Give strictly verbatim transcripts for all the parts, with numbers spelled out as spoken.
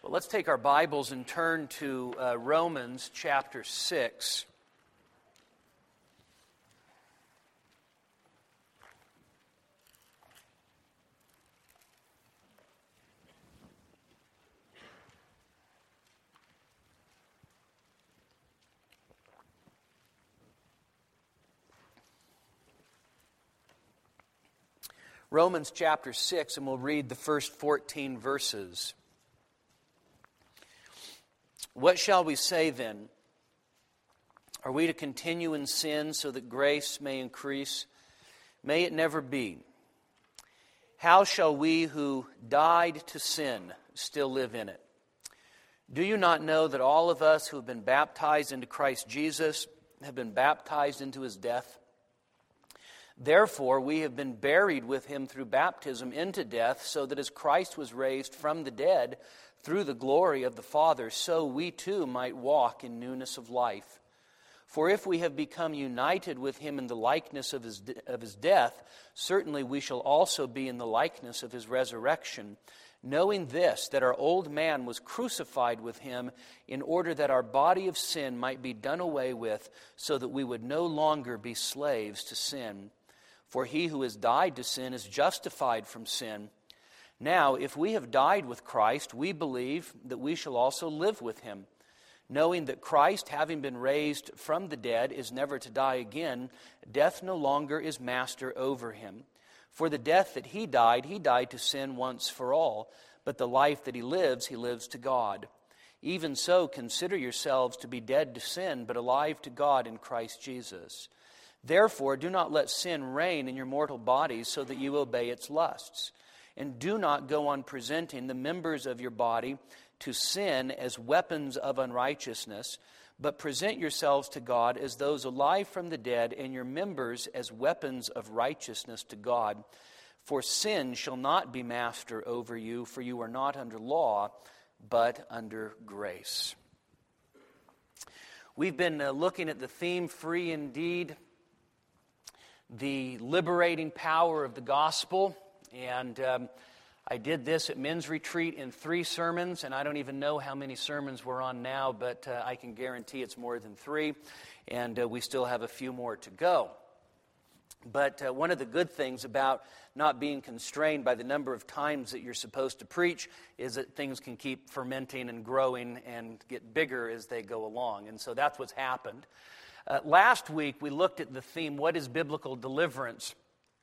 Well, let's take our Bibles and turn to uh, Romans chapter six. Romans chapter six, and we'll read the first fourteen verses. What shall we say then? Are we to continue in sin so that grace may increase? May it never be. How shall we who died to sin still live in it? Do you not know that all of us who have been baptized into Christ Jesus have been baptized into his death? Therefore, we have been buried with him through baptism into death, so that as Christ was raised from the dead through the glory of the Father, so we too might walk in newness of life. For if we have become united with him in the likeness of his, of his death, certainly we shall also be in the likeness of his resurrection, knowing this, that our old man was crucified with him in order that our body of sin might be done away with, so that we would no longer be slaves to sin. For he who has died to sin is justified from sin. Now, if we have died with Christ, we believe that we shall also live with him, knowing that Christ, having been raised from the dead, is never to die again. Death no longer is master over him. For the death that he died, he died to sin once for all, but the life that he lives, he lives to God. Even so, consider yourselves to be dead to sin, but alive to God in Christ Jesus. Therefore, do not let sin reign in your mortal bodies so that you obey its lusts. And do not go on presenting the members of your body to sin as weapons of unrighteousness, but present yourselves to God as those alive from the dead, and your members as weapons of righteousness to God. For sin shall not be master over you, for you are not under law, but under grace. We've been uh, looking at the theme, Free Indeed, the liberating power of the gospel. And um, I did this at men's retreat in three sermons, and I don't even know how many sermons we're on now, but uh, I can guarantee it's more than three, and uh, we still have a few more to go. But uh, one of the good things about not being constrained by the number of times that you're supposed to preach is that things can keep fermenting and growing and get bigger as they go along, and so that's what's happened. Uh, last week we looked at the theme, what is biblical deliverance?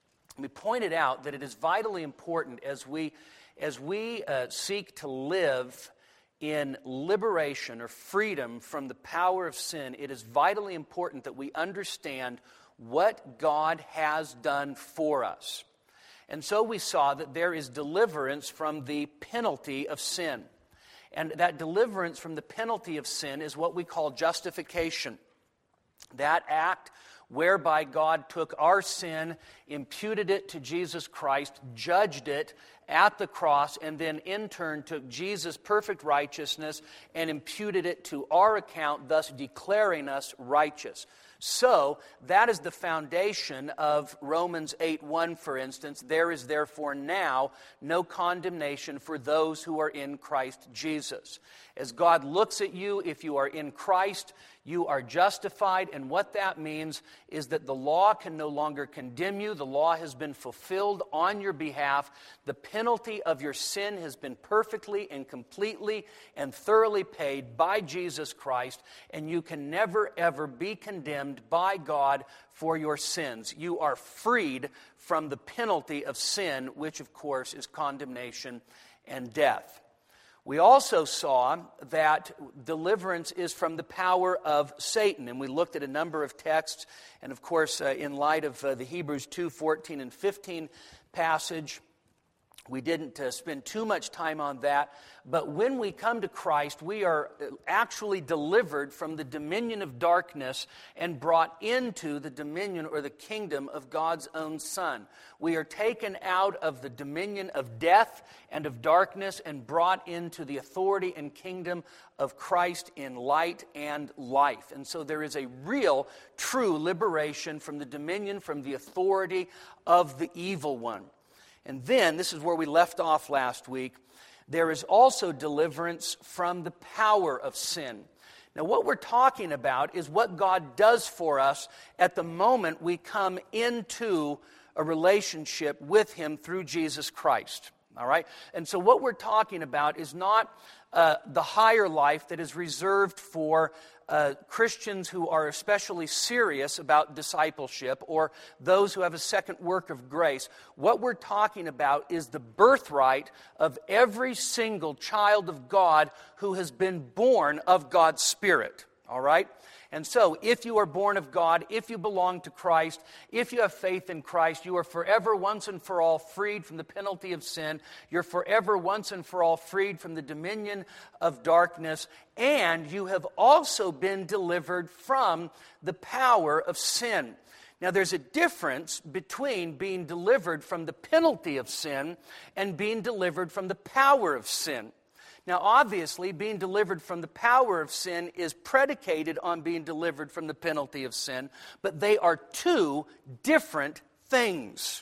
We pointed out that it is vitally important as we, as we uh, seek to live in liberation or freedom from the power of sin, it is vitally important that we understand what God has done for us. And so we saw that there is deliverance from the penalty of sin. And that deliverance from the penalty of sin is what we call justification. That act whereby God took our sin, imputed it to Jesus Christ, judged it at the cross, and then in turn took Jesus' perfect righteousness and imputed it to our account, thus declaring us righteous. So, that is the foundation of Romans eight one, for instance. There is therefore now no condemnation for those who are in Christ Jesus. As God looks at you, if you are in Christ, you are justified, and what that means is that the law can no longer condemn you. The law has been fulfilled on your behalf. The penalty of your sin has been perfectly and completely and thoroughly paid by Jesus Christ, and you can never ever be condemned by God for your sins. You are freed from the penalty of sin, which of course is condemnation and death. We also saw that deliverance is from the power of Satan, and we looked at a number of texts, and of course, uh, in light of uh, the Hebrews two fourteen and fifteen passage, we didn't uh, spend too much time on that, but when we come to Christ, we are actually delivered from the dominion of darkness and brought into the dominion or the kingdom of God's own Son. We are taken out of the dominion of death and of darkness and brought into the authority and kingdom of Christ in light and life. And so there is a real, true liberation from the dominion, from the authority of the evil one. And then, this is where we left off last week, there is also deliverance from the power of sin. Now, what we're talking about is what God does for us at the moment we come into a relationship with Him through Jesus Christ. All right? And so what we're talking about is not uh, the higher life that is reserved for uh, Christians who are especially serious about discipleship or those who have a second work of grace. What we're talking about is the birthright of every single child of God who has been born of God's Spirit. All right? And so, if you are born of God, if you belong to Christ, if you have faith in Christ, you are forever once and for all freed from the penalty of sin. You're forever once and for all freed from the dominion of darkness. And you have also been delivered from the power of sin. Now, there's a difference between being delivered from the penalty of sin and being delivered from the power of sin. Now, obviously, being delivered from the power of sin is predicated on being delivered from the penalty of sin, but they are two different things.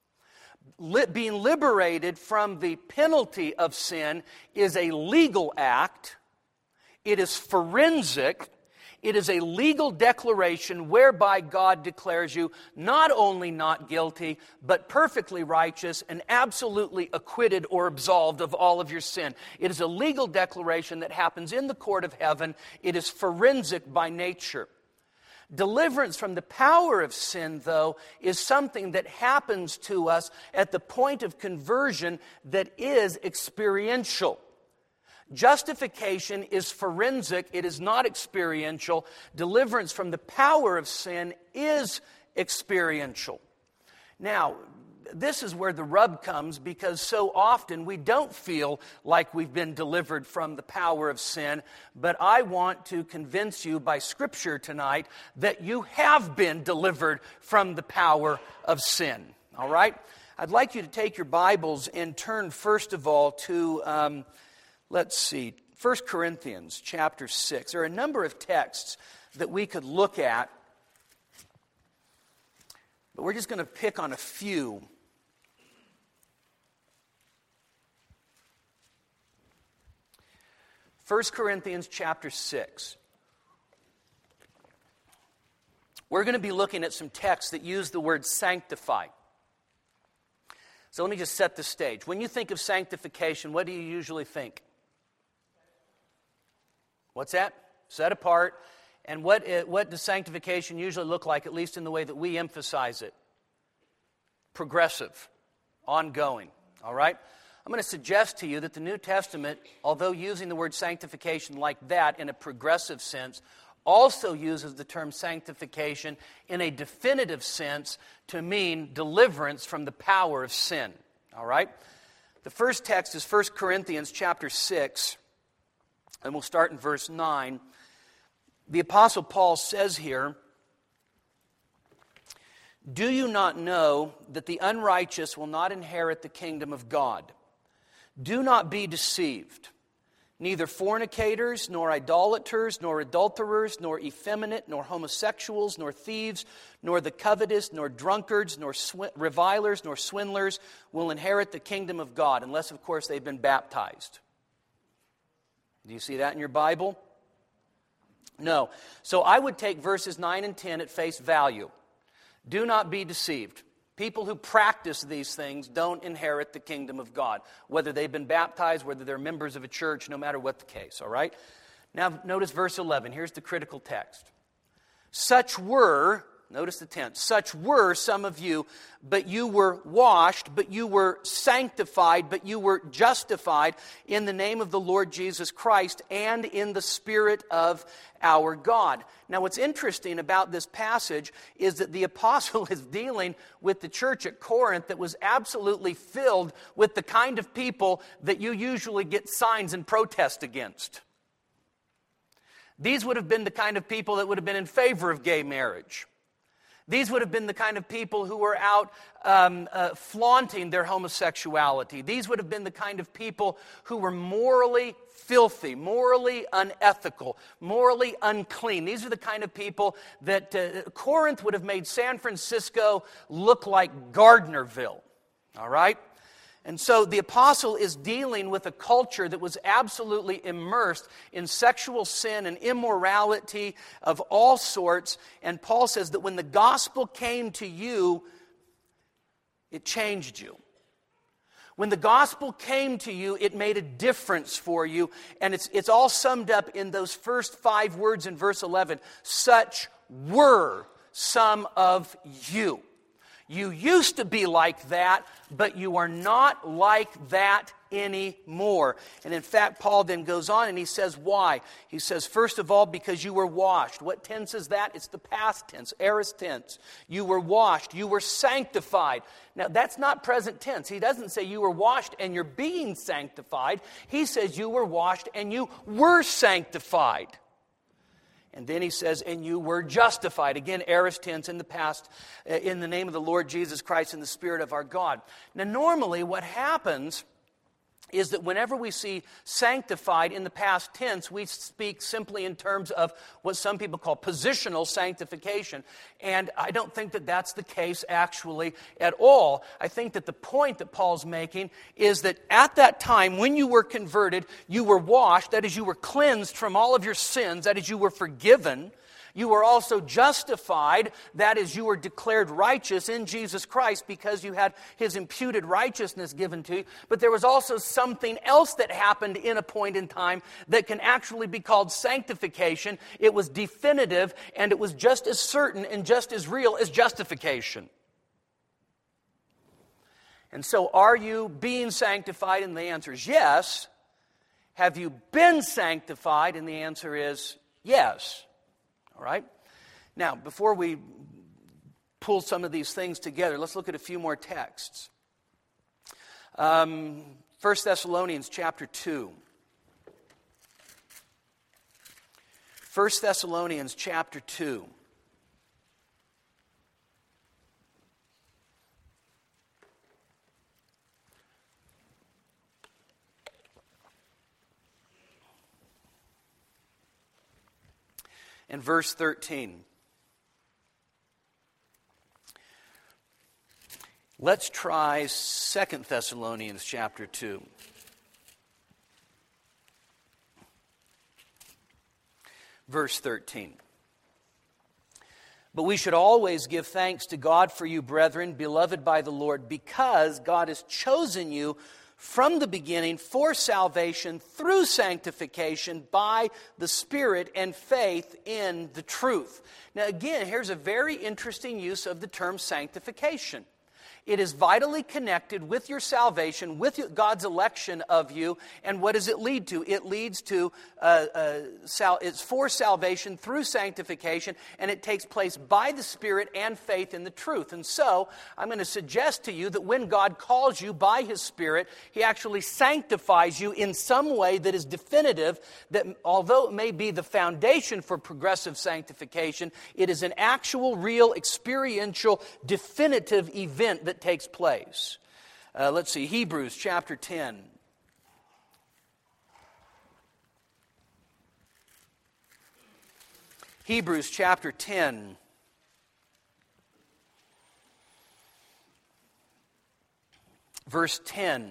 Li- being liberated from the penalty of sin is a legal act. It is forensic. It is a legal declaration whereby God declares you not only not guilty, but perfectly righteous and absolutely acquitted or absolved of all of your sin. It is a legal declaration that happens in the court of heaven. It is forensic by nature. Deliverance from the power of sin, though, is something that happens to us at the point of conversion that is experiential. Justification is forensic. It is not experiential. Deliverance from the power of sin is experiential. Now, this is where the rub comes, because so often we don't feel like we've been delivered from the power of sin. But I want to convince you by Scripture tonight that you have been delivered from the power of sin. All right? I'd like you to take your Bibles and turn first of all to... Um, Let's see, First Corinthians chapter six. There are a number of texts that we could look at, but we're just going to pick on a few. First Corinthians chapter six. We're going to be looking at some texts that use the word sanctify. So let me just set the stage. When you think of sanctification, what do you usually think? What's that? Set apart. And what, what does sanctification usually look like, at least in the way that we emphasize it? Progressive. Ongoing. All right? I'm going to suggest to you that the New Testament, although using the word sanctification like that in a progressive sense, also uses the term sanctification in a definitive sense to mean deliverance from the power of sin. All right? The first text is First Corinthians chapter six. And we'll start in verse nine. The Apostle Paul says here, "Do you not know that the unrighteous will not inherit the kingdom of God? Do not be deceived. Neither fornicators, nor idolaters, nor adulterers, nor effeminate, nor homosexuals, nor thieves, nor the covetous, nor drunkards, nor sw- revilers, nor swindlers will inherit the kingdom of God," unless, of course, they've been baptized. Do you see that in your Bible? No. So I would take verses nine and ten at face value. Do not be deceived. People who practice these things don't inherit the kingdom of God, whether they've been baptized, whether they're members of a church, no matter what the case, all right? Now notice verse eleven. Here's the critical text. Such were... Notice the tense. Such were some of you, but you were washed, but you were sanctified, but you were justified in the name of the Lord Jesus Christ and in the Spirit of our God. Now, what's interesting about this passage is that the apostle is dealing with the church at Corinth that was absolutely filled with the kind of people that you usually get signs and protest against. These would have been the kind of people that would have been in favor of gay marriage. These would have been the kind of people who were out um, uh, flaunting their homosexuality. These would have been the kind of people who were morally filthy, morally unethical, morally unclean. These are the kind of people that uh, Corinth would have made San Francisco look like Gardnerville. All right? And so the apostle is dealing with a culture that was absolutely immersed in sexual sin and immorality of all sorts. And Paul says that when the gospel came to you, it changed you. When the gospel came to you, it made a difference for you. And it's, it's all summed up in those first five words in verse eleven. Such were some of you. You used to be like that, but you are not like that anymore. And in fact, Paul then goes on and he says, why? He says, first of all, because you were washed. What tense is that? It's the past tense, aorist tense. You were washed. You were sanctified. Now, that's not present tense. He doesn't say you were washed and you're being sanctified. He says you were washed and you were sanctified. And then he says, and you were justified. Again, aorist tense in the past, in the name of the Lord Jesus Christ and the Spirit of our God. Now, normally what happens is that whenever we see sanctified in the past tense, we speak simply in terms of what some people call positional sanctification. And I don't think that that's the case actually at all. I think that the point that Paul's making is that at that time when you were converted, you were washed, that is, you were cleansed from all of your sins, that is, you were forgiven. You were also justified, that is, you were declared righteous in Jesus Christ because you had His imputed righteousness given to you. But there was also something else that happened in a point in time that can actually be called sanctification. It was definitive, and it was just as certain and just as real as justification. And so, are you being sanctified? And the answer is yes. Have you been sanctified? And the answer is yes. All right? Now, before we pull some of these things together, let's look at a few more texts. Um, First Thessalonians chapter two. First Thessalonians chapter two. And verse thirteen. Let's try Second Thessalonians chapter two. Verse thirteen. But we should always give thanks to God for you, brethren, beloved by the Lord, because God has chosen you from the beginning for salvation through sanctification by the Spirit and faith in the truth. Now again, here's a very interesting use of the term sanctification. It is vitally connected with your salvation, with God's election of you. And what does it lead to? It leads to, uh, uh, sal- it's for salvation through sanctification, and it takes place by the Spirit and faith in the truth. And so, I'm going to suggest to you that when God calls you by His Spirit, He actually sanctifies you in some way that is definitive, that although it may be the foundation for progressive sanctification, it is an actual, real, experiential, definitive event that takes place. Uh, let's see, Hebrews chapter ten. Hebrews chapter ten. Verse ten.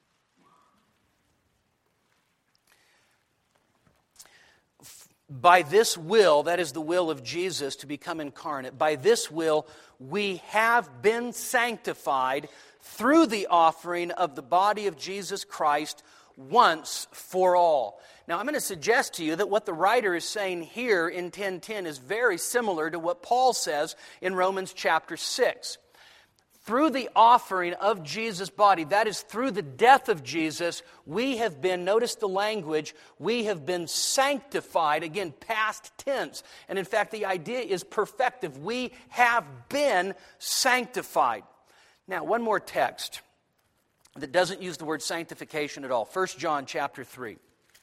By this will, that is the will of Jesus to become incarnate, by this will we have been sanctified through the offering of the body of Jesus Christ once for all. Now I'm going to suggest to you that what the writer is saying here in ten ten is very similar to what Paul says in Romans chapter six. Through the offering of Jesus' body, that is through the death of Jesus, we have been, notice the language, we have been sanctified, again, past tense. And in fact, the idea is perfective. We have been sanctified. Now, one more text that doesn't use the word sanctification at all. First John chapter three.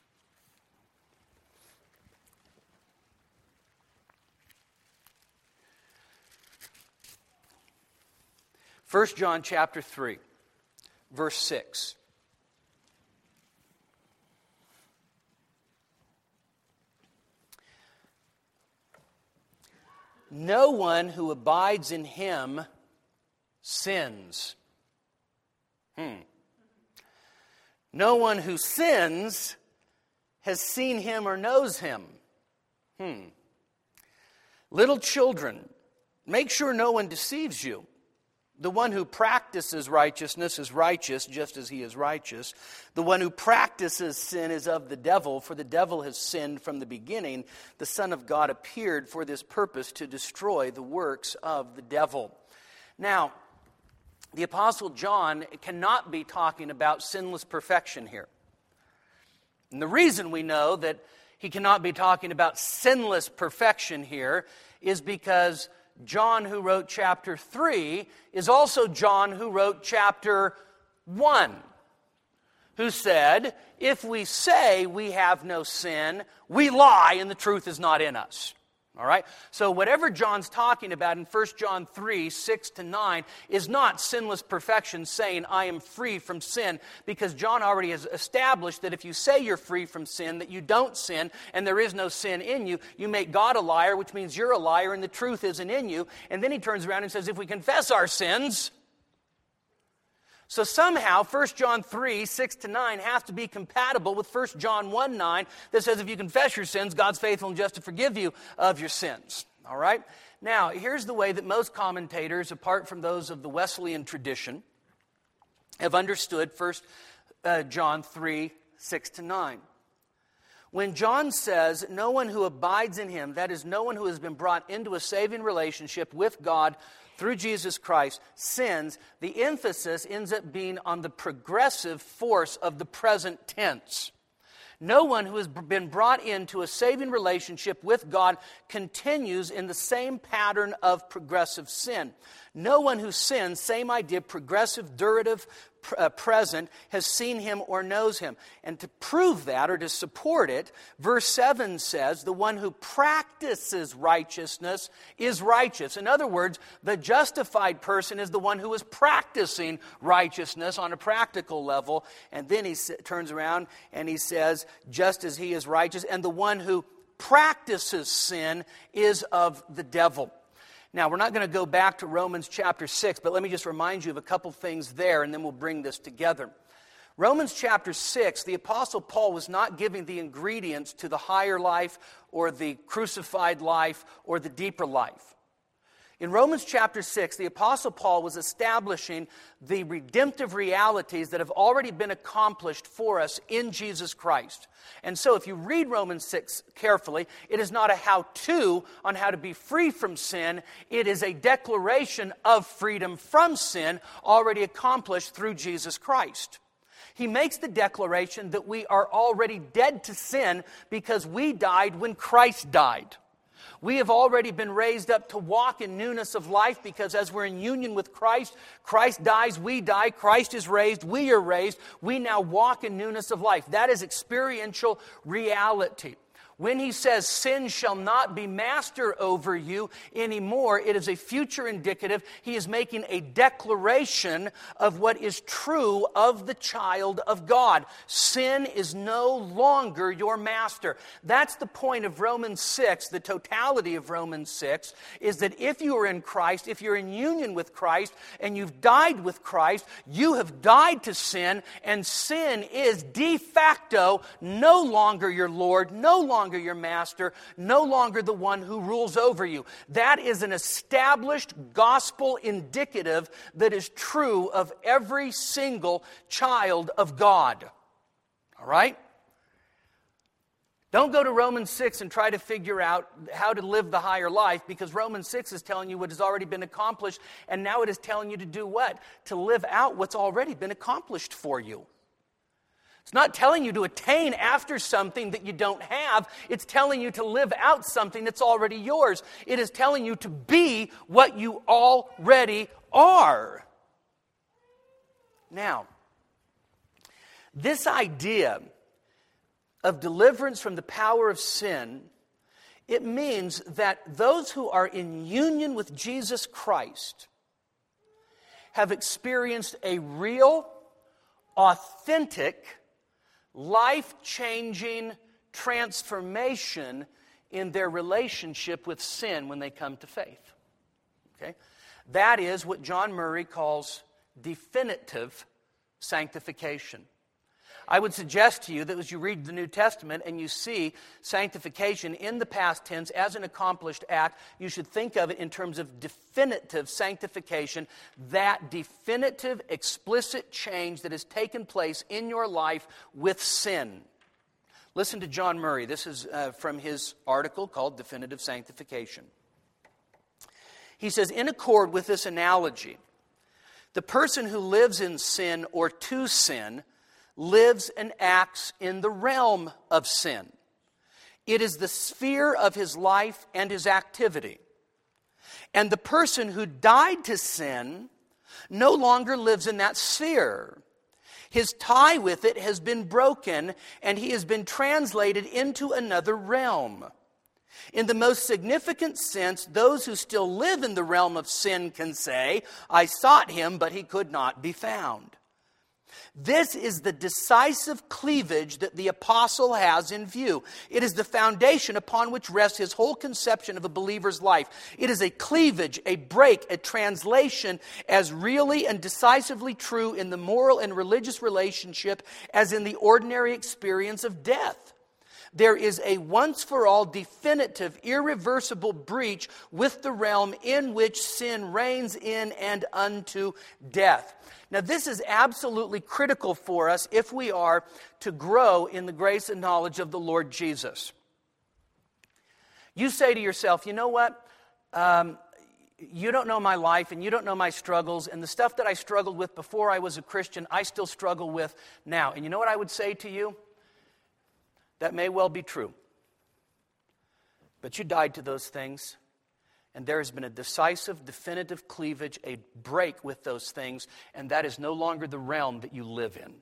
First John chapter three, verse six. No one who abides in Him sins. Hmm. No one who sins has seen him or knows him. Hmm. Little children, make sure no one deceives you. The one who practices righteousness is righteous, just as he is righteous. The one who practices sin is of the devil, for the devil has sinned from the beginning. The Son of God appeared for this purpose, to destroy the works of the devil. Now, the Apostle John cannot be talking about sinless perfection here. And the reason we know that he cannot be talking about sinless perfection here is because John, who wrote chapter three, is also John who wrote chapter one, who said, if we say we have no sin, we lie and the truth is not in us. All right? So whatever John's talking about in First John three, six to nine is not sinless perfection saying I am free from sin, because John already has established that if you say you're free from sin, that you don't sin and there is no sin in you, you make God a liar, which means you're a liar and the truth isn't in you. And then he turns around and says if we confess our sins... So somehow, First John three, six to nine has to be compatible with First John one, nine that says if you confess your sins, God's faithful and just to forgive you of your sins. All right? Now, here's the way that most commentators, apart from those of the Wesleyan tradition, have understood First John three, six to nine. When John says, no one who abides in him, that is, no one who has been brought into a saving relationship with God through Jesus Christ, sins, the emphasis ends up being on the progressive force of the present tense. No one who has been brought into a saving relationship with God continues in the same pattern of progressive sin. No one who sins, same idea, progressive, durative, uh, present, has seen him or knows him. And to prove that, or to support it, verse seven says, the one who practices righteousness is righteous. In other words, the justified person is the one who is practicing righteousness on a practical level. And then he s- turns around and he says, just as he is righteous, and the one who practices sin is of the devil. Now, we're not going to go back to Romans chapter six, but let me just remind you of a couple things there, and then we'll bring this together. Romans chapter six, the Apostle Paul was not giving the ingredients to the higher life or the crucified life or the deeper life. In Romans chapter six, the Apostle Paul was establishing the redemptive realities that have already been accomplished for us in Jesus Christ. And so if you read Romans six carefully, it is not a how-to on how to be free from sin. It is a declaration of freedom from sin already accomplished through Jesus Christ. He makes the declaration that we are already dead to sin because we died when Christ died. We have already been raised up to walk in newness of life because as we're in union with Christ, Christ dies, we die, Christ is raised, we are raised. We now walk in newness of life. That is experiential reality. When he says sin shall not be master over you anymore, it is a future indicative. He is making a declaration of what is true of the child of God. Sin is no longer your master. That's the point of Romans six, the totality of Romans six, is that if you are in Christ, if you're in union with Christ, and you've died with Christ, you have died to sin, and sin is de facto no longer your Lord, no longer your master, no longer the one who rules over you. That is an established gospel indicative that is true of every single child of God. All right? Don't go to Romans six and try to figure out how to live the higher life, because Romans six is telling you what has already been accomplished, and now it is telling you to do what? To live out what's already been accomplished for you. It's not telling you to attain after something that you don't have. It's telling you to live out something that's already yours. It is telling you to be what you already are. Now, this idea of deliverance from the power of sin, it means that those who are in union with Jesus Christ have experienced a real, authentic, life-changing transformation in their relationship with sin when they come to faith. Okay? That is what John Murray calls definitive sanctification. I would suggest to you that as you read the New Testament and you see sanctification in the past tense as an accomplished act, you should think of it in terms of definitive sanctification, that definitive, explicit change that has taken place in your life with sin. Listen to John Murray. This is uh, from his article called Definitive Sanctification. He says, in accord with this analogy, the person who lives in sin or to sin lives and acts in the realm of sin. It is the sphere of his life and his activity. And the person who died to sin no longer lives in that sphere. His tie with it has been broken, and he has been translated into another realm. In the most significant sense, those who still live in the realm of sin can say, I sought him, but he could not be found. This is the decisive cleavage that the apostle has in view. It is the foundation upon which rests his whole conception of a believer's life. It is a cleavage, a break, a translation as really and decisively true in the moral and religious relationship as in the ordinary experience of death. There is a once-for-all, definitive, irreversible breach with the realm in which sin reigns in and unto death. Now, this is absolutely critical for us if we are to grow in the grace and knowledge of the Lord Jesus. You say to yourself, you know what? Um, you don't know my life and you don't know my struggles, and the stuff that I struggled with before I was a Christian, I still struggle with now. And you know what I would say to you? That may well be true. But you died to those things, and there has been a decisive, definitive cleavage, a break with those things, and that is no longer the realm that you live in.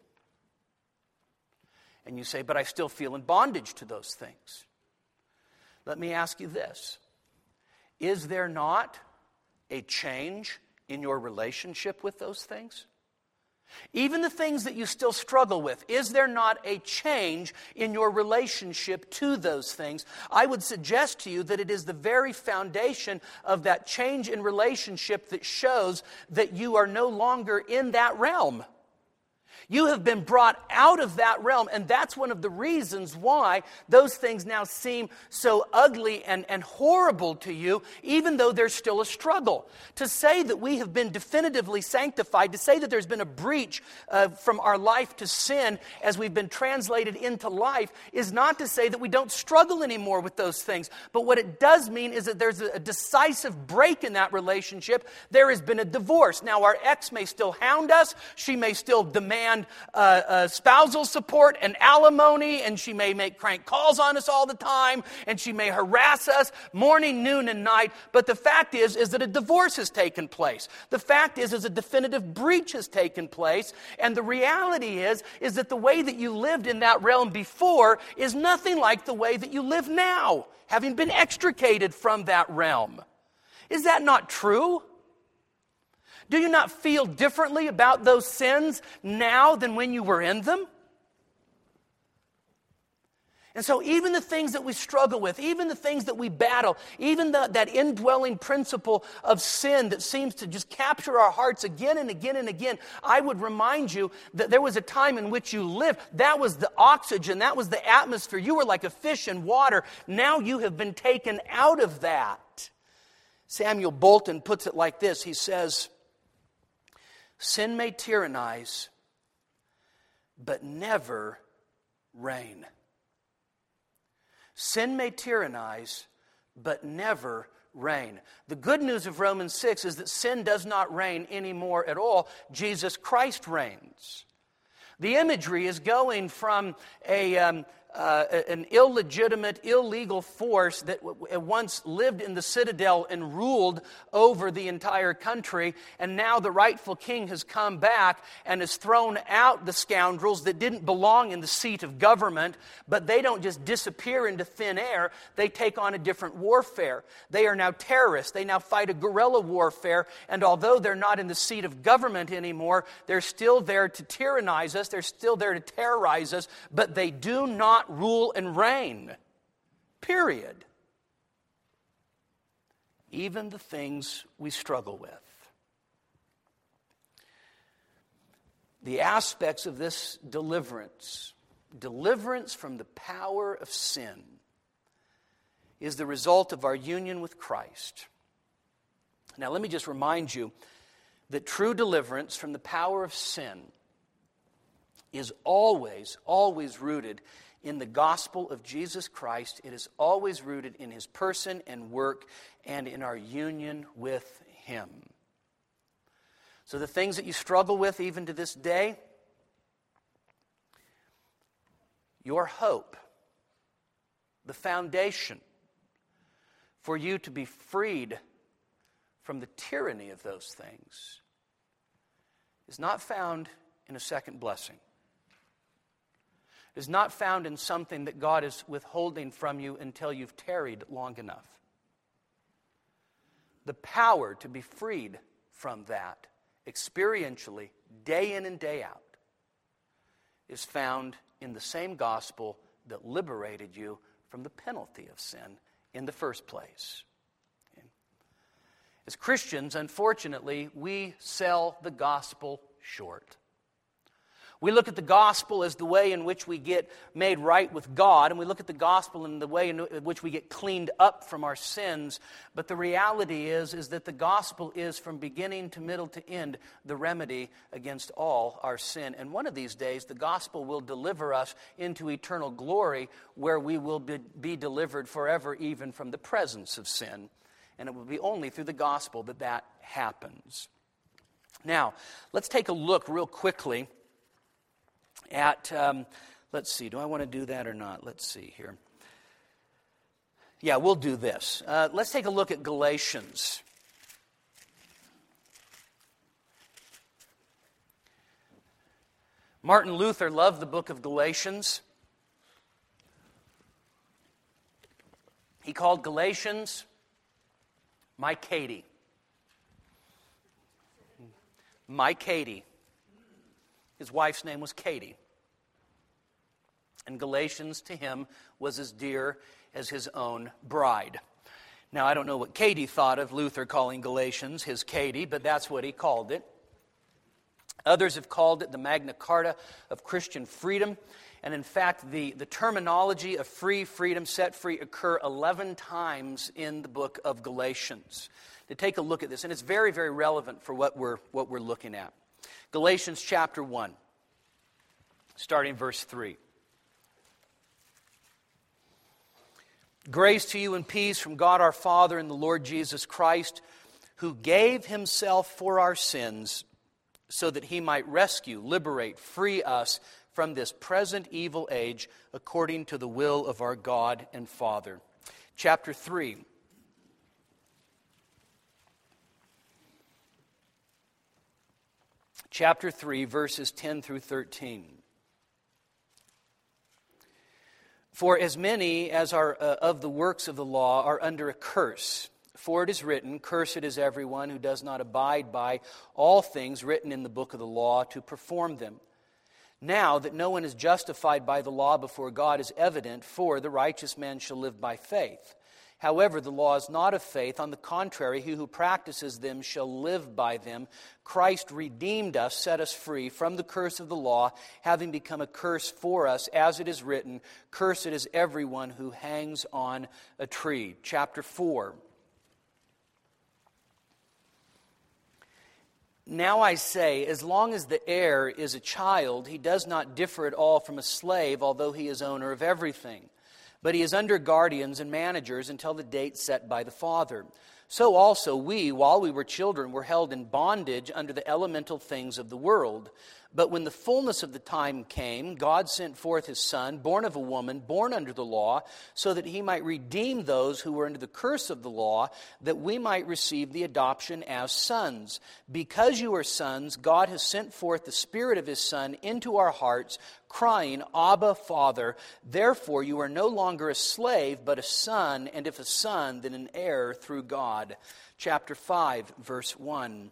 And you say, but I still feel in bondage to those things. Let me ask you this. Is there not a change in your relationship with those things? Even the things that you still struggle with, is there not a change in your relationship to those things? I would suggest to you that it is the very foundation of that change in relationship that shows that you are no longer in that realm. You have been brought out of that realm, and that's one of the reasons why those things now seem so ugly and, and horrible to you, even though there's still a struggle. To say that we have been definitively sanctified, to say that there's been a breach uh, from our life to sin as we've been translated into life, is not to say that we don't struggle anymore with those things. But what it does mean is that there's a, a decisive break in that relationship. There has been a divorce. Now, our ex may still hound us. She may still demand Uh, uh, spousal support and alimony, and she may make crank calls on us all the time, and she may harass us morning, noon, and night. But the fact is, is that a divorce has taken place. The fact is, is a definitive breach has taken place, and the reality is, is that the way that you lived in that realm before is nothing like the way that you live now, having been extricated from that realm. Is that not true? Do you not feel differently about those sins now than when you were in them? And so even the things that we struggle with, even the things that we battle, even the, that indwelling principle of sin that seems to just capture our hearts again and again and again, I would remind you that there was a time in which you lived. That was the oxygen. That was the atmosphere. You were like a fish in water. Now you have been taken out of that. Samuel Bolton puts it like this. He says, sin may tyrannize, but never reign. Sin may tyrannize, but never reign. The good news of Romans six is that sin does not reign anymore at all. Jesus Christ reigns. The imagery is going from a um, uh, an illegitimate, illegal force that w- once lived in the citadel and ruled over the entire country, and now the rightful king has come back and has thrown out the scoundrels that didn't belong in the seat of government, but they don't just disappear into thin air. They take on a different warfare. They are now terrorists. They now fight a guerrilla warfare, and although they're not in the seat of government anymore, they're still there to tyrannize us. They're still there to terrorize us, but they do not rule and reign. Period. Even the things we struggle with. the aspects of this deliverance, deliverance from the power of sin, is the result of our union with Christ. Now, let me just remind you that true deliverance from the power of sin is always, always rooted in the gospel of Jesus Christ. It is always rooted in His person and work and in our union with Him. So the things that you struggle with even to this day, your hope, the foundation for you to be freed from the tyranny of those things, is not found in a second blessing. It is not found in something that God is withholding from you until you've tarried long enough. The power to be freed from that, experientially, day in and day out, is found in the same gospel that liberated you from the penalty of sin in the first place. Okay. As Christians, unfortunately, we sell the gospel short. We look at the gospel as the way in which we get made right with God, and we look at the gospel in the way in which we get cleaned up from our sins. But the reality is, is that the gospel is, from beginning to middle to end, the remedy against all our sin. And one of these days, the gospel will deliver us into eternal glory, where we will be, be delivered forever even from the presence of sin. And it will be only through the gospel that that happens. Now, let's take a look real quickly at, um, let's see, do I want to do that or not? Let's see here. Yeah, we'll do this. Uh, let's take a look at Galatians. Martin Luther loved the book of Galatians. He called Galatians my Katie. My Katie. His wife's name was Katie. And Galatians to him was as dear as his own bride. Now, I don't know what Katie thought of Luther calling Galatians his Katie, but that's what he called it. Others have called it the Magna Carta of Christian freedom. And in fact, the, the terminology of free, freedom, set free occur eleven times in the book of Galatians. To take a look at this, and it's very, very relevant for what we're, what we're looking at. Galatians chapter one, starting verse three. Grace to you and peace from God our Father and the Lord Jesus Christ, who gave Himself for our sins, so that He might rescue, liberate, free us from this present evil age, according to the will of our God and Father. Chapter three. Chapter three, verses ten through thirteen. For as many as are uh, of the works of the law are under a curse. For it is written, cursed is everyone who does not abide by all things written in the book of the law to perform them. Now that no one is justified by the law before God is evident, for the righteous man shall live by faith. However, the law is not of faith. On the contrary, he who practices them shall live by them. Christ redeemed us, set us free from the curse of the law, having become a curse for us, as it is written, cursed is everyone who hangs on a tree. Chapter four. Now I say, as long as the heir is a child, he does not differ at all from a slave, although he is owner of everything. But he is under guardians and managers until the date set by the Father. So also we, while we were children, were held in bondage under the elemental things of the world. But when the fullness of the time came, God sent forth His Son, born of a woman, born under the law, so that He might redeem those who were under the curse of the law, that we might receive the adoption as sons. Because you are sons, God has sent forth the Spirit of His Son into our hearts, crying, Abba, Father. Therefore you are no longer a slave, but a son, and if a son, then an heir through God. Chapter five, verse one.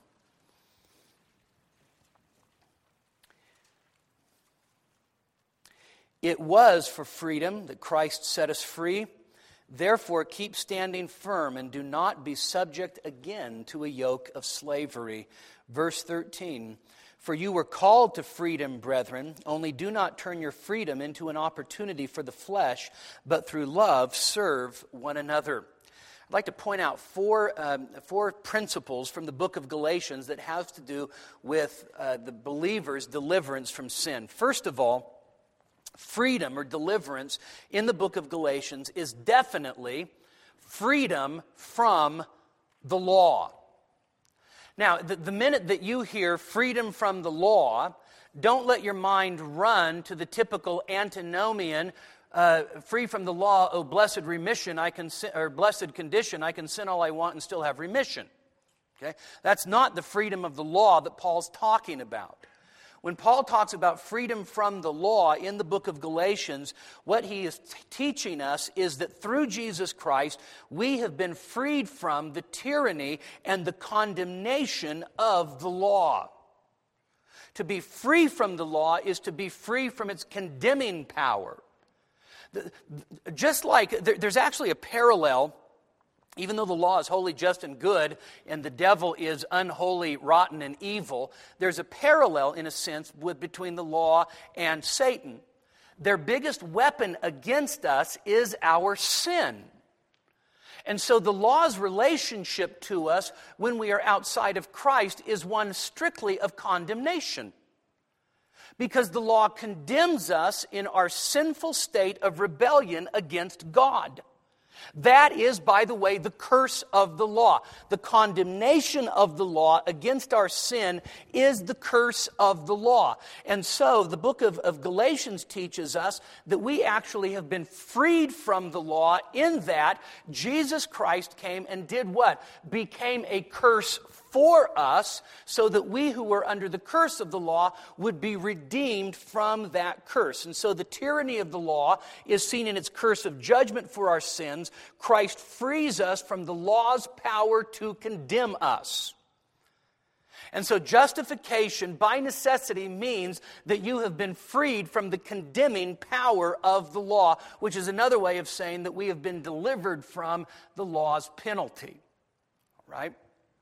It was for freedom that Christ set us free. Therefore, keep standing firm and do not be subject again to a yoke of slavery. Verse thirteen. For you were called to freedom, brethren, only do not turn your freedom into an opportunity for the flesh, but through love serve one another. I'd like to point out four, um, four principles from the book of Galatians that have to do with uh, the believer's deliverance from sin. First of all, freedom or deliverance in the book of Galatians is definitely freedom from the law. Now, the, the minute that you hear freedom from the law, don't let your mind run to the typical antinomian, uh, free from the law, oh blessed remission, I can sin, or blessed condition, I can sin all I want and still have remission. Okay? That's not the freedom of the law that Paul's talking about. When Paul talks about freedom from the law in the book of Galatians, what he is t- teaching us is that through Jesus Christ, we have been freed from the tyranny and the condemnation of the law. To be free from the law is to be free from its condemning power. The, just like there, there's actually a parallel. Even though the law is holy, just, and good, and the devil is unholy, rotten, and evil, there's a parallel, in a sense, with, between the law and Satan. Their biggest weapon against us is our sin. And so the law's relationship to us when we are outside of Christ is one strictly of condemnation. Because the law condemns us in our sinful state of rebellion against God. That is, by the way, the curse of the law. The condemnation of the law against our sin is the curse of the law. And so the book of, of Galatians teaches us that we actually have been freed from the law in that Jesus Christ came and did what? Became a curse for us so that we who were under the curse of the law would be redeemed from that curse. And so the tyranny of the law is seen in its curse of judgment for our sins. Christ frees us from the law's power to condemn us. And so justification by necessity means that you have been freed from the condemning power of the law, which is another way of saying that we have been delivered from the law's penalty. All right?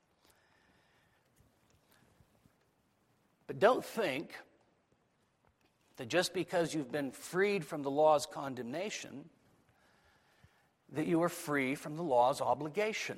But don't think that just because you've been freed from the law's condemnation, that you are free from the law's obligation.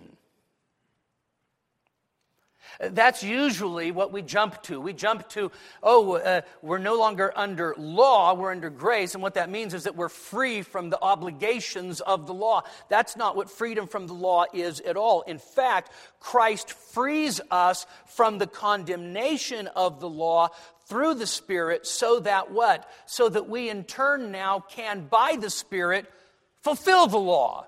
That's usually what we jump to. We jump to, oh, uh, we're no longer under law, we're under grace. And what that means is that we're free from the obligations of the law. That's not what freedom from the law is at all. In fact, Christ frees us from the condemnation of the law through the Spirit so that what? So that we in turn now can, by the Spirit, fulfill the law.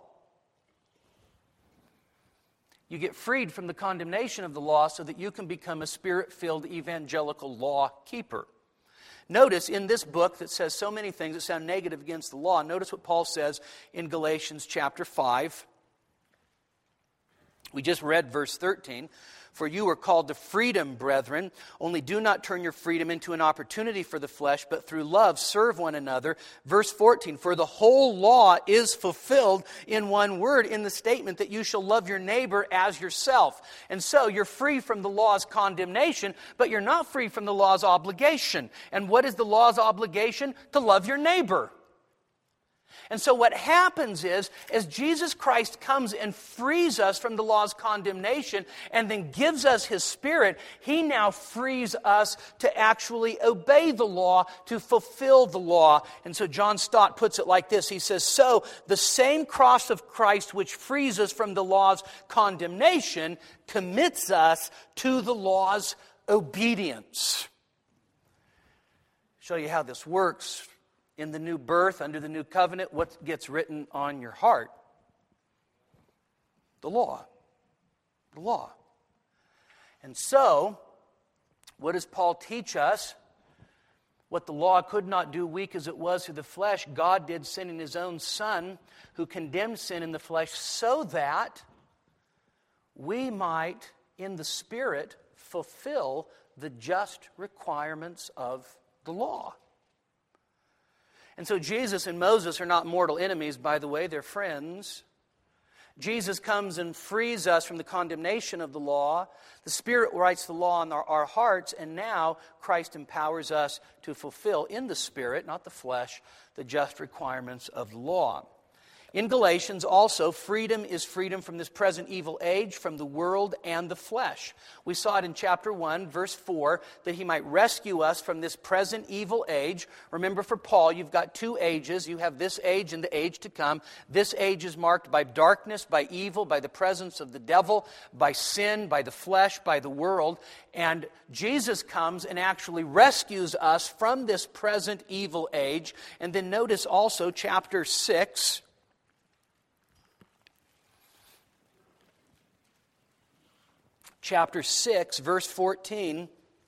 You get freed from the condemnation of the law so that you can become a Spirit-filled evangelical law keeper. Notice in this book that says so many things that sound negative against the law, notice what Paul says in Galatians chapter five. We just read verse thirteen. For you are called to freedom, brethren. Only do not turn your freedom into an opportunity for the flesh, but through love serve one another. Verse fourteen, for the whole law is fulfilled in one word, in the statement that you shall love your neighbor as yourself. And so you're free from the law's condemnation, but you're not free from the law's obligation. And what is the law's obligation? To love your neighbor. And so what happens is, as Jesus Christ comes and frees us from the law's condemnation and then gives us His Spirit, He now frees us to actually obey the law, to fulfill the law. And so John Stott puts it like this. He says, so the same cross of Christ which frees us from the law's condemnation commits us to the law's obedience. Show you how this works. In the new birth, under the new covenant, what gets written on your heart? The law. The law. And so, what does Paul teach us? What the law could not do, weak as it was through the flesh, God did sending His own Son, who condemned sin in the flesh, so that we might, in the Spirit, fulfill the just requirements of the law. And so Jesus and Moses are not mortal enemies, by the way, they're friends. Jesus comes and frees us from the condemnation of the law. The Spirit writes the law in our, our hearts, and now Christ empowers us to fulfill in the Spirit, not the flesh, the just requirements of the law. In Galatians also, freedom is freedom from this present evil age, from the world and the flesh. We saw it in chapter one, verse four, that he might rescue us from this present evil age. Remember, for Paul, you've got two ages. You have this age and the age to come. This age is marked by darkness, by evil, by the presence of the devil, by sin, by the flesh, by the world. And Jesus comes and actually rescues us from this present evil age. And then notice also chapter six, Chapter six, verse fourteen.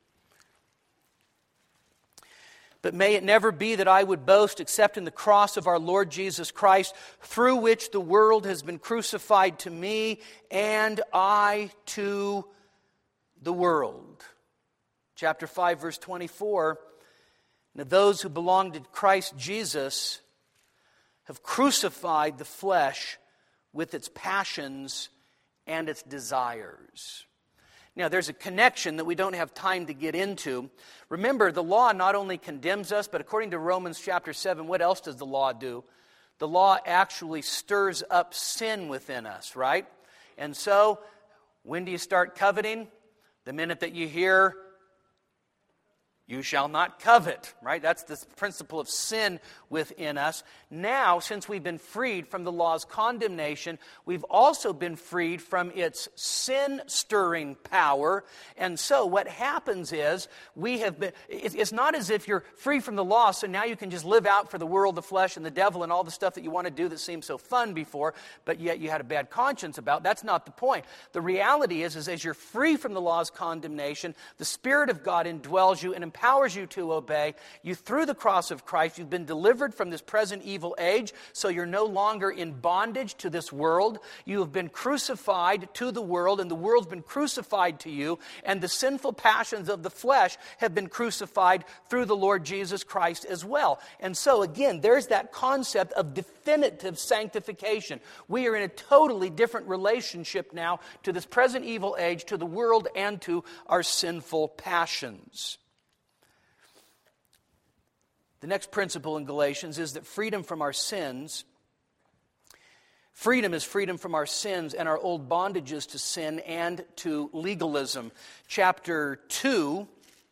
But may it never be that I would boast except in the cross of our Lord Jesus Christ, through which the world has been crucified to me, and I to the world. Chapter five, verse twenty-four. Now those who belong to Christ Jesus have crucified the flesh with its passions and its desires. Now, there's a connection that we don't have time to get into. Remember, the law not only condemns us, but according to Romans chapter seven, what else does the law do? The law actually stirs up sin within us, right? And so, when do you start coveting? The minute that you hear, you shall not covet, right? That's the principle of sin within us. Now, since we've been freed from the law's condemnation, we've also been freed from its sin-stirring power. And so what happens is, we have been, it's not as if you're free from the law, so now you can just live out for the world, the flesh, and the devil, and all the stuff that you want to do that seemed so fun before, but yet you had a bad conscience about. That's not the point. The reality is, is as you're free from the law's condemnation, the Spirit of God indwells you and empowers you to obey. You, through the cross of Christ, you've been delivered from this present evil age, so you're no longer in bondage to this world. You have been crucified to the world, and the world's been crucified to you, and the sinful passions of the flesh have been crucified through the Lord Jesus Christ as well. And so, again, there's that concept of definitive sanctification. We are in a totally different relationship now to this present evil age, to the world, and to our sinful passions. The next principle in Galatians is that freedom from our sins, freedom is freedom from our sins and our old bondages to sin and to legalism. Chapter two,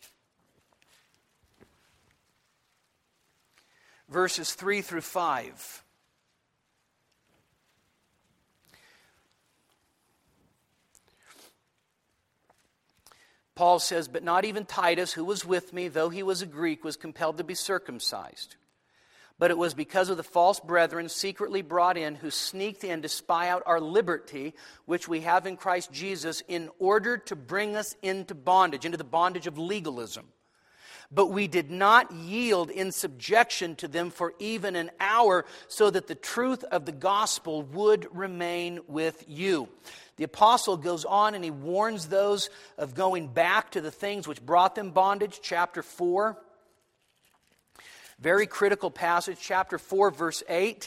verses three through five. Paul says, "But not even Titus, who was with me, though he was a Greek, was compelled to be circumcised. But it was because of the false brethren secretly brought in, who sneaked in to spy out our liberty, which we have in Christ Jesus, in order to bring us into bondage, into the bondage of legalism. But we did not yield in subjection to them for even an hour, so that the truth of the gospel would remain with you." The apostle goes on and he warns those of going back to the things which brought them bondage. Chapter four. Very critical passage. Chapter four, verse eight.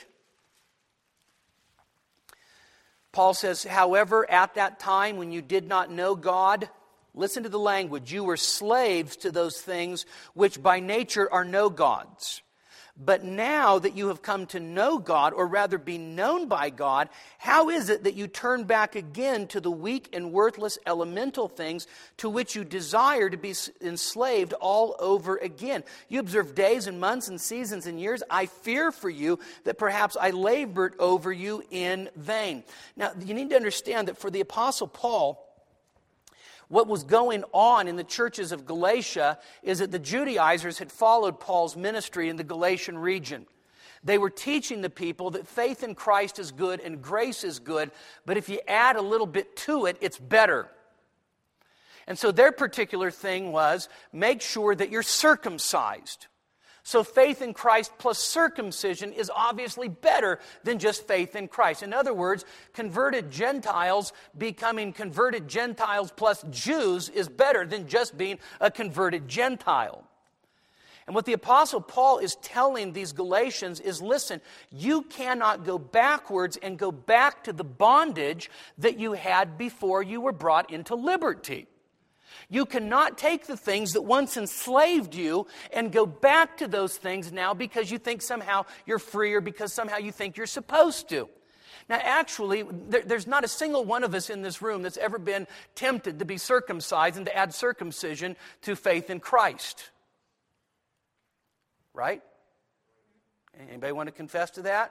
Paul says, "However, at that time when you did not know God," listen to the language, "you were slaves to those things which by nature are no gods. But now that you have come to know God, or rather be known by God, how is it that you turn back again to the weak and worthless elemental things to which you desire to be enslaved all over again? You observe days and months and seasons and years. I fear for you that perhaps I labored over you in vain." Now, you need to understand that for the Apostle Paul, what was going on in the churches of Galatia is that the Judaizers had followed Paul's ministry in the Galatian region. They were teaching the people that faith in Christ is good and grace is good, but if you add a little bit to it, it's better. And so their particular thing was, make sure that you're circumcised. So faith in Christ plus circumcision is obviously better than just faith in Christ. In other words, converted Gentiles becoming converted Gentiles plus Jews is better than just being a converted Gentile. And what the Apostle Paul is telling these Galatians is, listen, you cannot go backwards and go back to the bondage that you had before you were brought into liberty. You cannot take the things that once enslaved you and go back to those things now because you think somehow you're free or because somehow you think you're supposed to. Now, actually, there, there's not a single one of us in this room that's ever been tempted to be circumcised and to add circumcision to faith in Christ. Right? Anybody want to confess to that?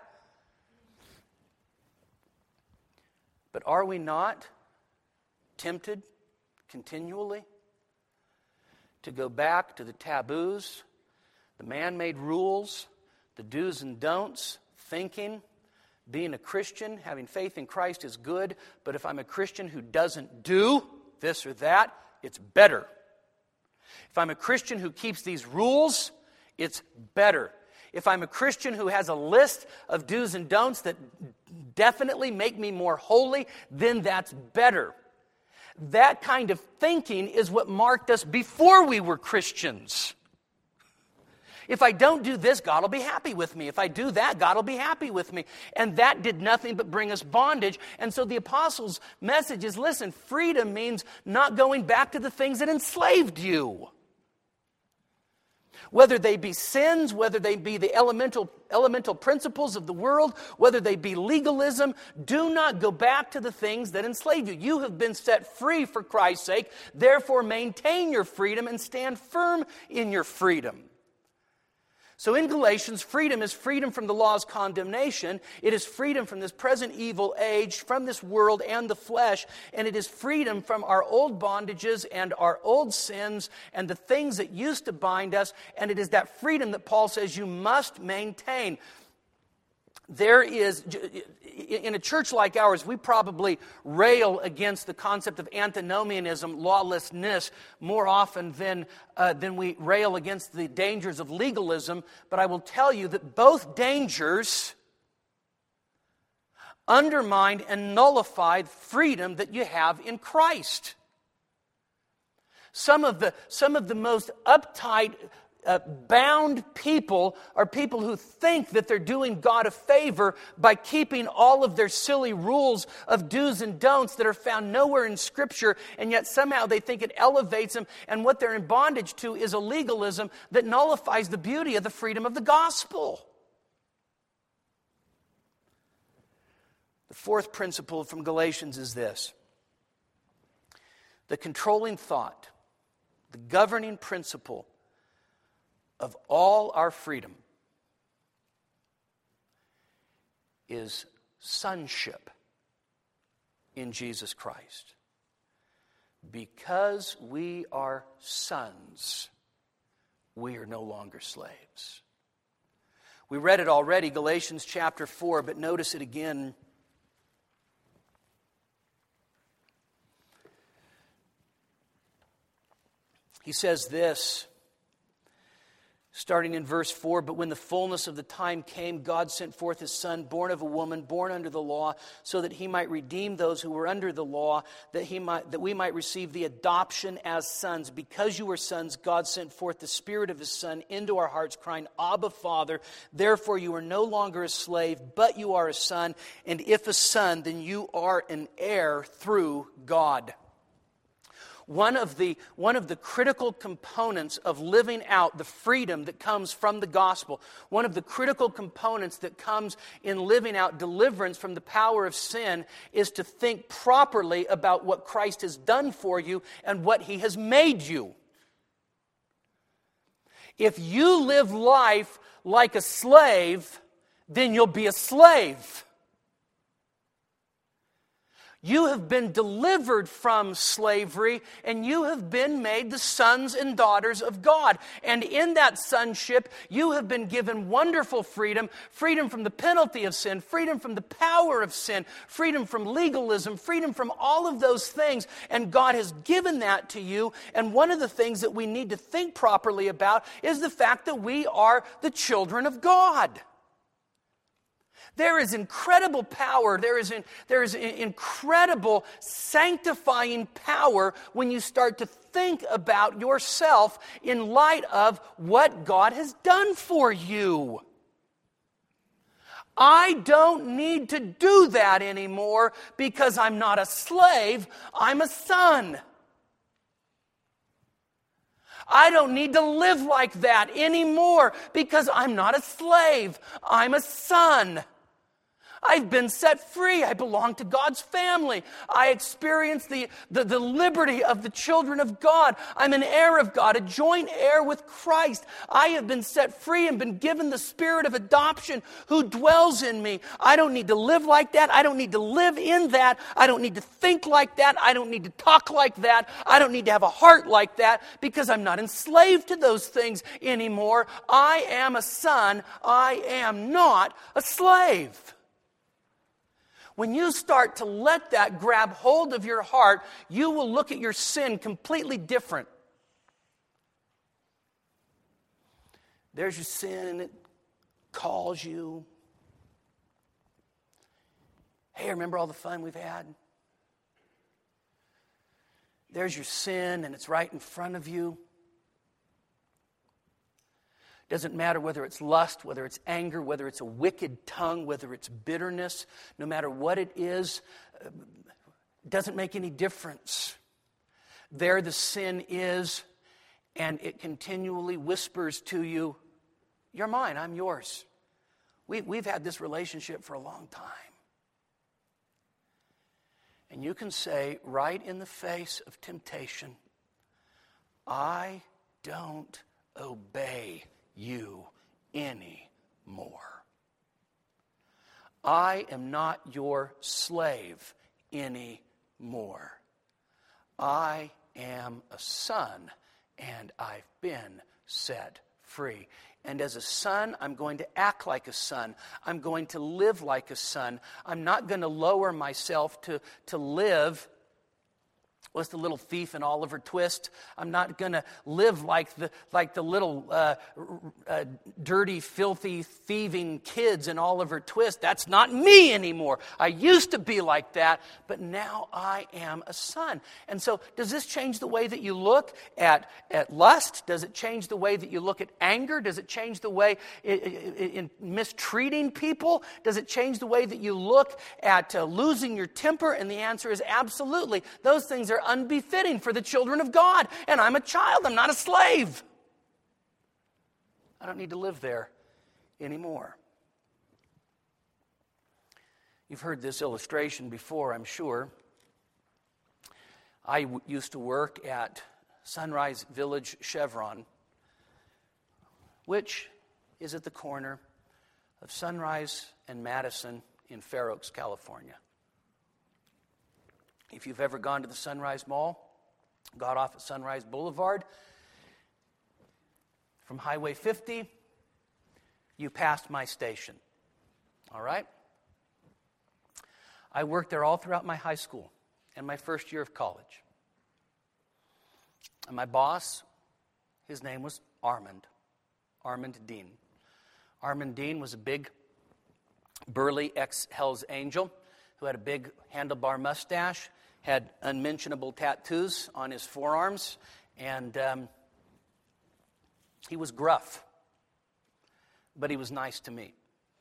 But are we not tempted continually to go back to the taboos, the man-made rules, the do's and don'ts, thinking being a Christian, having faith in Christ is good, but if I'm a Christian who doesn't do this or that, it's better. If I'm a Christian who keeps these rules, it's better. If I'm a Christian who has a list of do's and don'ts that definitely make me more holy, then that's better. That kind of thinking is what marked us before we were Christians. If I don't do this, God will be happy with me. If I do that, God will be happy with me. And that did nothing but bring us bondage. And so the apostles' message is, listen, freedom means not going back to the things that enslaved you. Whether they be sins, whether they be the elemental, elemental principles of the world, whether they be legalism, do not go back to the things that enslave you. You have been set free for Christ's sake. Therefore, maintain your freedom and stand firm in your freedom. So in Galatians, freedom is freedom from the law's condemnation. It is freedom from this present evil age, from this world and the flesh. And it is freedom from our old bondages and our old sins and the things that used to bind us. And it is that freedom that Paul says you must maintain. There is, in a church like ours, we probably rail against the concept of antinomianism, lawlessness, more often than, uh, than we rail against the dangers of legalism. But I will tell you that both dangers undermine and nullify freedom that you have in Christ. Some of the, some of the most uptight Uh, bound people are people who think that they're doing God a favor by keeping all of their silly rules of do's and don'ts that are found nowhere in Scripture, and yet somehow they think it elevates them, and what they're in bondage to is a legalism that nullifies the beauty of the freedom of the gospel. The fourth principle from Galatians is this: the controlling thought, the governing principle of all our freedom is sonship in Jesus Christ. Because we are sons, we are no longer slaves. We read it already, Galatians chapter four, but notice it again. He says this, starting in verse four, but when the fullness of the time came, God sent forth His Son, born of a woman, born under the law, so that He might redeem those who were under the law, that He might, that we might receive the adoption as sons. Because you were sons, God sent forth the Spirit of His Son into our hearts, crying, Abba, Father. Therefore you are no longer a slave, but you are a son. And if a son, then you are an heir through God. One of the, one of the critical components of living out the freedom that comes from the gospel, one of the critical components that comes in living out deliverance from the power of sin, is to think properly about what Christ has done for you and what He has made you. If you live life like a slave, then you'll be a slave. You have been delivered from slavery, and you have been made the sons and daughters of God. And in that sonship, you have been given wonderful freedom, freedom from the penalty of sin, freedom from the power of sin, freedom from legalism, freedom from all of those things. And God has given that to you. And one of the things that we need to think properly about is the fact that we are the children of God. There is incredible power, there is, in, there is incredible sanctifying power when you start to think about yourself in light of what God has done for you. I don't need to do that anymore because I'm not a slave, I'm a son. I don't need to live like that anymore because I'm not a slave, I'm a son. I've been set free. I belong to God's family. I experience the, the, the liberty of the children of God. I'm an heir of God, a joint heir with Christ. I have been set free and been given the spirit of adoption who dwells in me. I don't need to live like that. I don't need to live in that. I don't need to think like that. I don't need to talk like that. I don't need to have a heart like that because I'm not enslaved to those things anymore. I am a son. I am not a slave. When you start to let that grab hold of your heart, you will look at your sin completely different. There's your sin, and it calls you. Hey, remember all the fun we've had? There's your sin, and it's right in front of you. Doesn't matter whether it's lust, whether it's anger, whether it's a wicked tongue, whether it's bitterness, no matter what it is, it doesn't make any difference. There the sin is, and it continually whispers to you, you're mine, I'm yours. We, we've had this relationship for a long time. And you can say right in the face of temptation, I don't obey you anymore. I am not your slave anymore. I am a son, and I've been set free. And as a son, I'm going to act like a son. I'm going to live like a son. I'm not going to lower myself to, to live. What's the little thief in Oliver Twist? I'm not going to live like the like the little uh, uh, dirty, filthy, thieving kids in Oliver Twist. That's not me anymore. I used to be like that, but now I am a son. And so does this change the way that you look at, at lust? Does it change the way that you look at anger? Does it change the way in, in, in mistreating people? Does it change the way that you look at uh, losing your temper? And the answer is absolutely. Those things are unbefitting for the children of God. And I'm a child. I'm not a slave. I don't need to live there anymore. You've heard this illustration before, I'm sure. I w- used to work at Sunrise Village Chevron, which is at the corner of Sunrise and Madison in Fair Oaks, California. If you've ever gone to the Sunrise Mall, got off at Sunrise Boulevard, from Highway fifty, you passed my station. All right? I worked there all throughout my high school and my first year of college. And my boss, his name was Armand, Armand Dean. Armand Dean was a big, burly ex-Hell's Angel who had a big handlebar mustache, had unmentionable tattoos on his forearms, and um, he was gruff, but he was nice to me.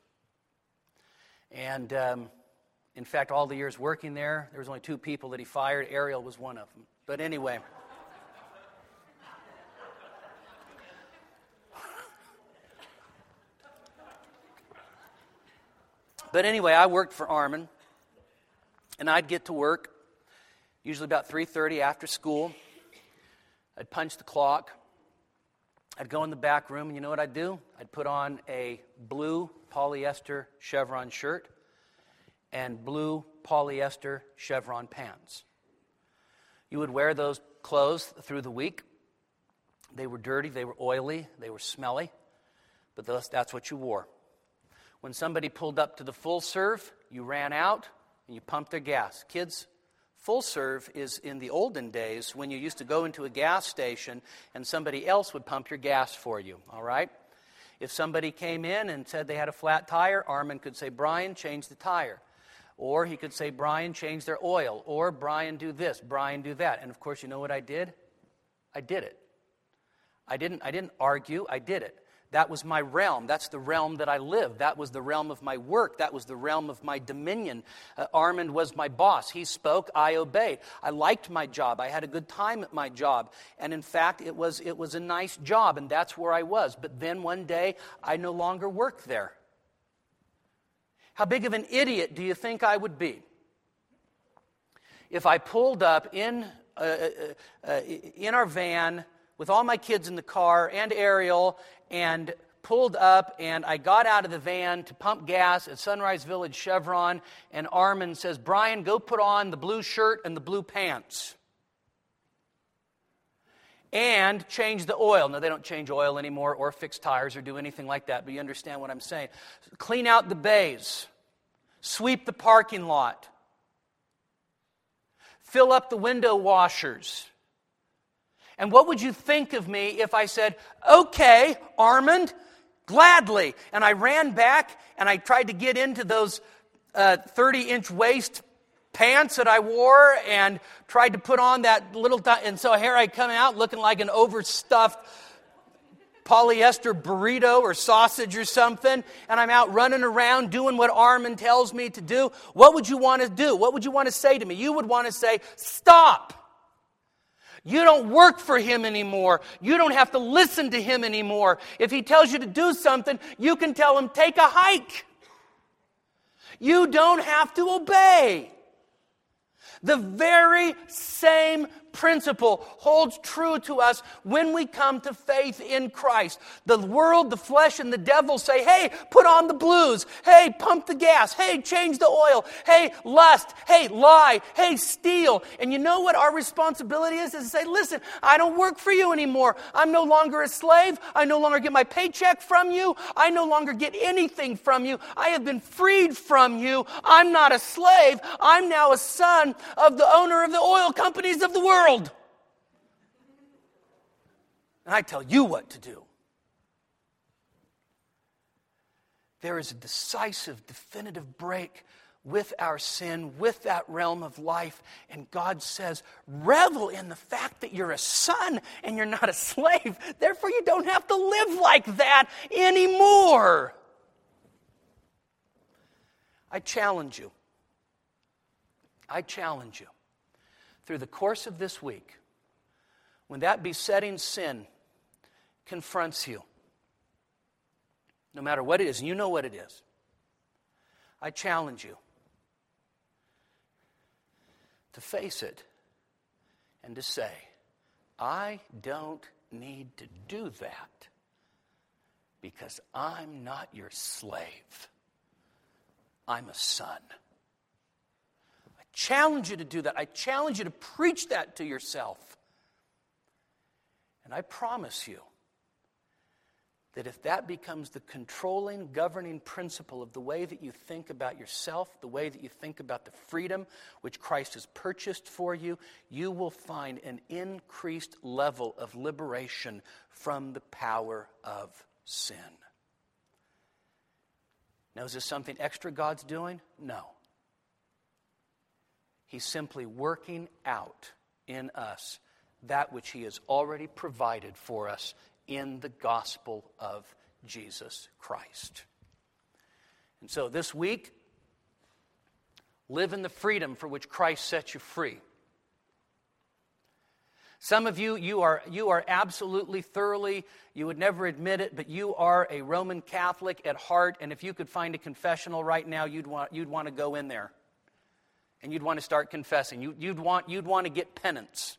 And um, in fact, all the years working there, there was only two people that he fired. Ariel was one of them. But anyway. But anyway, I worked for Armand, and I'd get to work, usually about three thirty after school. I'd punch the clock. I'd go in the back room, and you know what I'd do? I'd put on a blue polyester chevron shirt and blue polyester chevron pants. You would wear those clothes through the week. They were dirty, they were oily, they were smelly, but that's what you wore. When somebody pulled up to the full serve, you ran out and you pumped their gas. Kids, full serve is in the olden days when you used to go into a gas station and somebody else would pump your gas for you, all right? If somebody came in and said they had a flat tire, Armin could say, Brian, change the tire. Or he could say, Brian, change their oil. Or Brian, do this. Brian, do that. And of course, you know what I did? I did it. I didn't, I didn't argue. I did it. That was my realm. That's the realm that I lived. That was the realm of my work. That was the realm of my dominion. Uh, Armand was my boss. He spoke, I obeyed. I liked my job. I had a good time at my job. And in fact, it was, it was a nice job, and that's where I was. But then one day, I no longer worked there. How big of an idiot do you think I would be if I pulled up in, uh, uh, uh, in our van with all my kids in the car and Ariel, and pulled up, and I got out of the van to pump gas at Sunrise Village Chevron, and Armin says, Brian, go put on the blue shirt and the blue pants. And change the oil. Now, they don't change oil anymore or fix tires or do anything like that, but you understand what I'm saying. Clean out the bays. Sweep the parking lot. Fill up the window washers. And what would you think of me if I said, okay, Armand, gladly. And I ran back and I tried to get into those uh, thirty-inch waist pants that I wore and tried to put on that little... Th- and so here I come out looking like an overstuffed polyester burrito or sausage or something, and I'm out running around doing what Armand tells me to do. What would you want to do? What would you want to say to me? You would want to say, stop. You don't work for him anymore. You don't have to listen to him anymore. If he tells you to do something, you can tell him, take a hike. You don't have to obey. The very same principle holds true to us when we come to faith in Christ. The world, the flesh, and the devil say, hey, put on the blues. Hey, pump the gas. Hey, change the oil. Hey, lust. Hey, lie. Hey, steal. And you know what our responsibility is? Is to say, listen, I don't work for you anymore. I'm no longer a slave. I no longer get my paycheck from you. I no longer get anything from you. I have been freed from you. I'm not a slave. I'm now a son of the owner of the oil companies of the world. And I tell you what to do. There is a decisive, definitive break with our sin, with that realm of life. And God says, revel in the fact that you're a son and you're not a slave. Therefore, you don't have to live like that anymore. I challenge you. I challenge you. Through the course of this week, when that besetting sin confronts you, no matter what it is, and you know what it is, I challenge you to face it and to say, I don't need to do that because I'm not your slave. I'm a son. Challenge you to do that. I challenge you to preach that to yourself. And I promise you that if that becomes the controlling, governing principle of the way that you think about yourself, the way that you think about the freedom which Christ has purchased for you, you will find an increased level of liberation from the power of sin. Now, is this something extra God's doing? No. He's simply working out in us that which He has already provided for us in the gospel of Jesus Christ. And so this week, live in the freedom for which Christ set you free. Some of you, you are, you are absolutely, thoroughly, you would never admit it, but you are a Roman Catholic at heart, and if you could find a confessional right now, you'd want, you'd want to go in there. And you'd want to start confessing. You, you'd want, you'd want to get penance.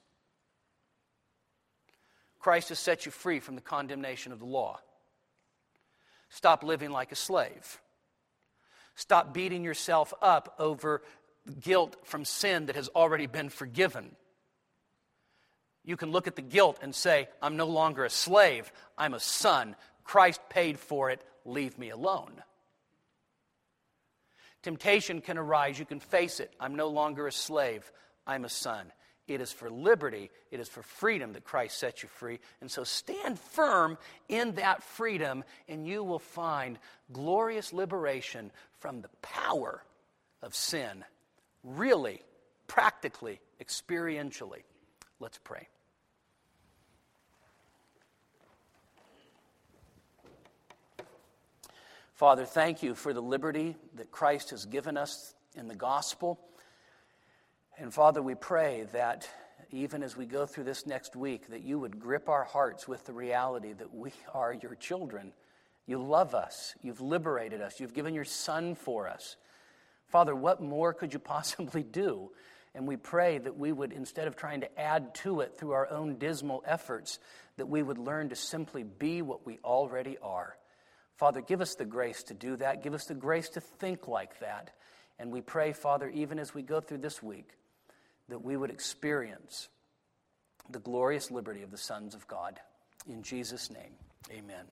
Christ has set you free from the condemnation of the law. Stop living like a slave. Stop beating yourself up over guilt from sin that has already been forgiven. You can look at the guilt and say, I'm no longer a slave. I'm a son. Christ paid for it. Leave me alone. Temptation can arise. You can face it. I'm no longer a slave. I'm a son. It is for liberty, it is for freedom that Christ set you free. And so stand firm in that freedom, and you will find glorious liberation from the power of sin, really, practically, experientially. Let's pray. Father, thank you for the liberty that Christ has given us in the gospel. And Father, we pray that even as we go through this next week, that you would grip our hearts with the reality that we are your children. You love us. You've liberated us. You've given your Son for us. Father, what more could you possibly do? And we pray that we would, instead of trying to add to it through our own dismal efforts, that we would learn to simply be what we already are. Father, give us the grace to do that. Give us the grace to think like that. And we pray, Father, even as we go through this week, that we would experience the glorious liberty of the sons of God. In Jesus' name, amen.